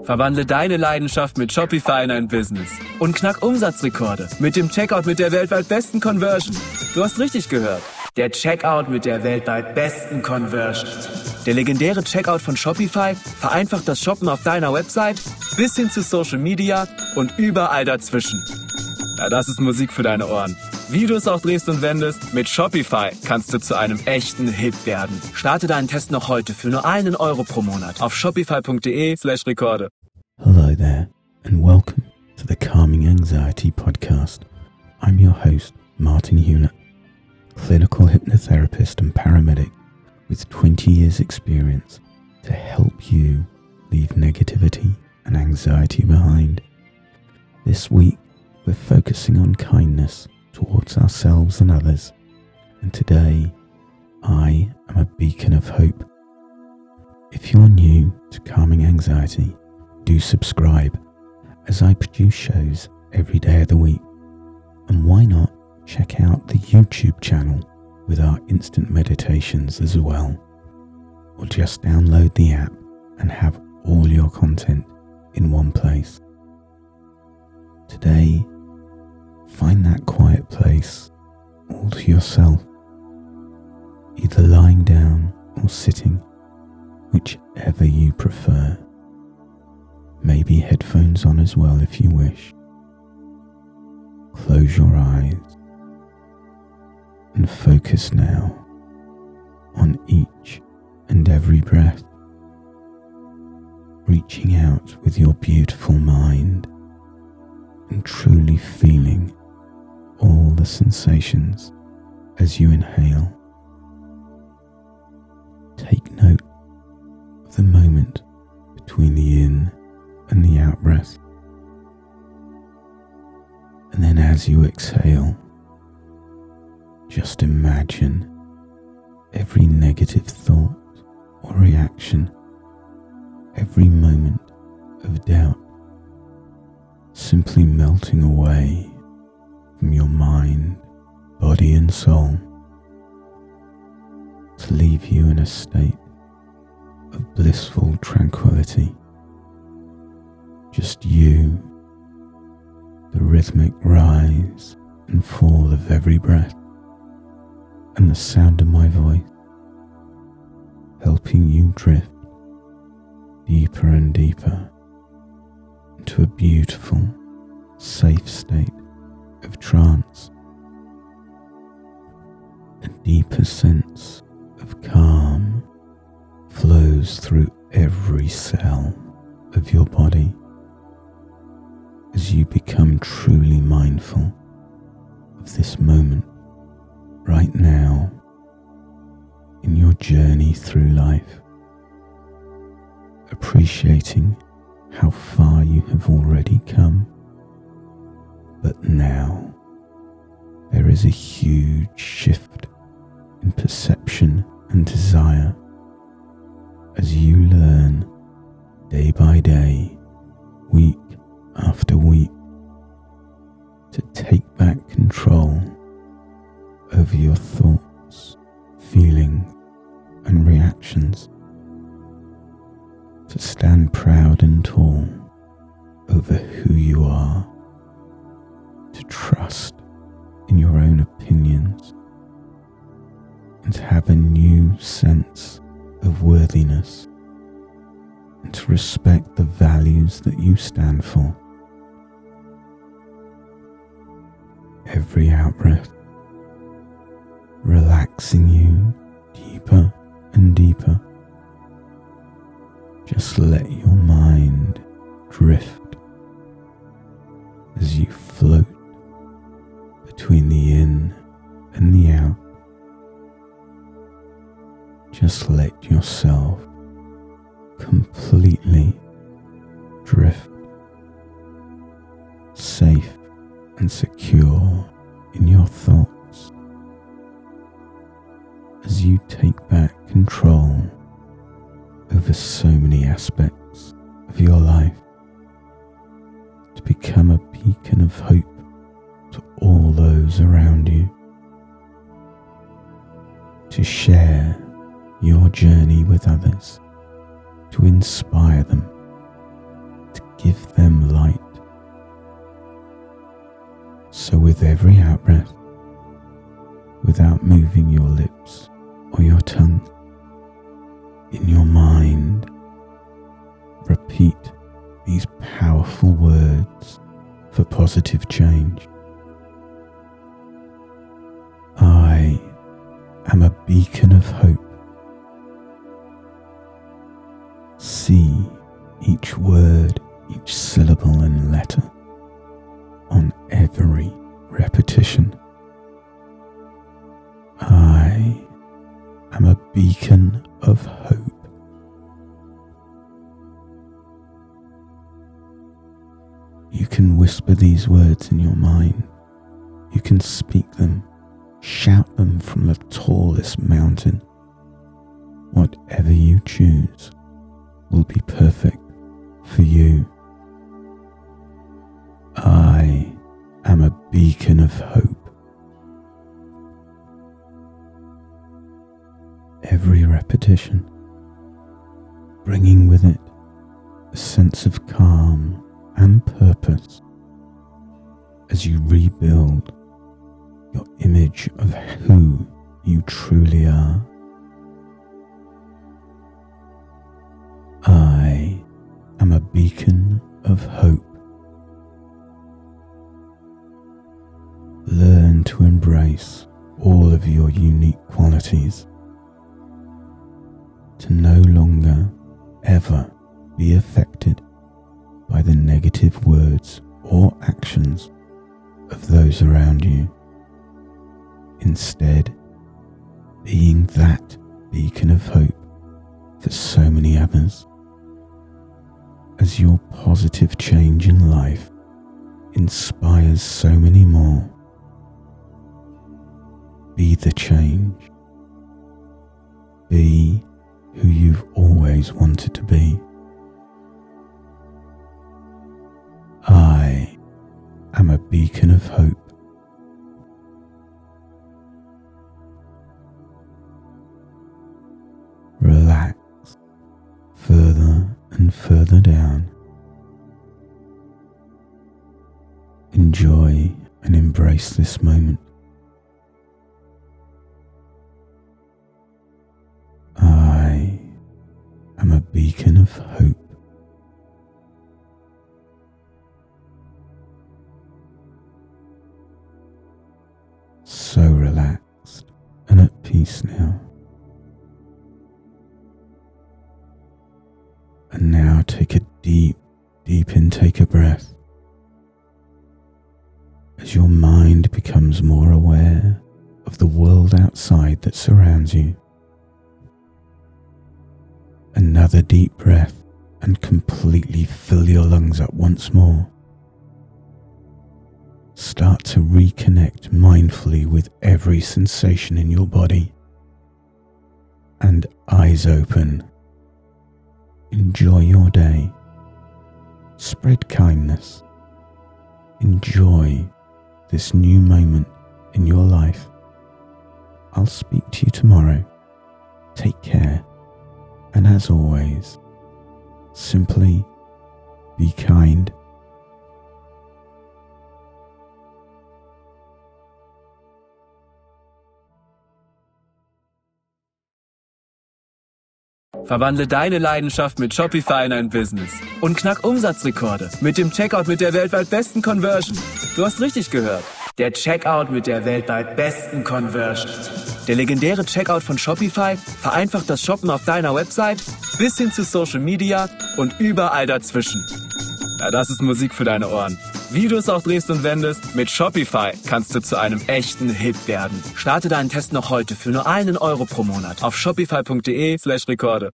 Verwandle deine Leidenschaft mit Shopify in ein Business. Und knack Umsatzrekorde mit dem Checkout mit der weltweit besten Conversion. Du hast richtig gehört. Der Checkout mit der weltweit besten Conversion. Der legendäre Checkout von Shopify vereinfacht das Shoppen auf deiner Website bis hin zu Social Media und überall dazwischen. Ja, das ist Musik für deine Ohren. Wie du es auch drehst und wendest, mit Shopify kannst du zu einem echten Hit werden. Starte deinen Test noch heute für nur €1 pro Monat auf shopify.de/Rekorde. Hello there and welcome to the Calming Anxiety Podcast. I'm your host, Martin Hewlett, clinical hypnotherapist and paramedic with 20 years experience to help you leave negativity and anxiety behind. This week, we're focusing on kindness towards ourselves and others, and today I am a beacon of hope. If you're new to Calming Anxiety, do subscribe as I produce shows every day of the week, and why not check out the YouTube channel with our instant meditations as well, or just download the app and have all your content in one place. Today, find that quiet place all to yourself, either lying down or sitting, whichever you prefer. Maybe headphones on as well if you wish. Close your eyes and focus now on each and every breath, reaching out with your beautiful mind and truly feeling all the sensations as you inhale. Take note of the moment between the in and the out breath. And then as you exhale, just imagine every negative thought or reaction, every moment of doubt, simply melting away from your mind, body and soul, to leave you in a state of blissful tranquility. Just you, the rhythmic rise and fall of every breath, and the sound of my voice, helping you drift deeper and deeper into a beautiful, safe state of trance. A deeper sense of calm flows through every cell of your body as you become truly mindful of this moment right now in your journey through life, appreciating how far you have already come. But now there is a huge shift in perception and desire as you learn day by day, week after week, to take back control over your thoughts, feelings and reactions, to stand proud and tall over who you are, to trust in your own opinions, and to have a new sense of worthiness, and to respect the values that you stand for. Every out-breath, relaxing you deeper and deeper. Just let your mind drift as you float between the in and the out. Just let yourself completely drift, safe and secure in your thoughts, as you take back control over so many aspects of your life, to become a beacon of hope to all those around you, to share your journey with others, to inspire them, give them light. So with every out-breath, without moving your lips or your tongue, in your mind, repeat these powerful words for positive change. I am a beacon of hope. See each word, each syllable and letter on every repetition. I am a beacon of hope. You can whisper these words in your mind. You can speak them, shout them from the tallest mountain. Whatever you choose will be perfect for you. I am a beacon of hope. Every repetition, bringing with it a sense of calm and purpose as you rebuild your image of who you truly are. I am a beacon of hope. Learn to embrace all of your unique qualities, to no longer ever be affected by the negative words or actions of those around you. Instead, being that beacon of hope for so many others, as your positive change in life inspires so many more. Be the change. Be who you've always wanted to be. I am a beacon of hope. Relax further and further down. Enjoy and embrace this moment. I am a beacon of hope. So relaxed and at peace now. And now take a deep intake of breath as your mind becomes more aware of the world outside that surrounds you. Another deep breath and completely fill your lungs up once more. Start to reconnect mindfully with every sensation in your body. And eyes open. Enjoy your day. Spread kindness. Enjoy this new moment in your life. I'll speak to you tomorrow. Take care. And as always, simply be kind. Verwandle deine Leidenschaft mit Shopify in ein Business und knack Umsatzrekorde mit dem Checkout mit der weltweit besten Conversion. Du hast richtig gehört. Der Checkout mit der weltweit besten Conversion. Der legendäre Checkout von Shopify vereinfacht das Shoppen auf deiner Website bis hin zu Social Media und überall dazwischen. Ja, das ist Musik für deine Ohren. Wie du es auch drehst und wendest, mit Shopify kannst du zu einem echten Hit werden. Starte deinen Test noch heute für nur €1 pro Monat auf shopify.de/Rekorde.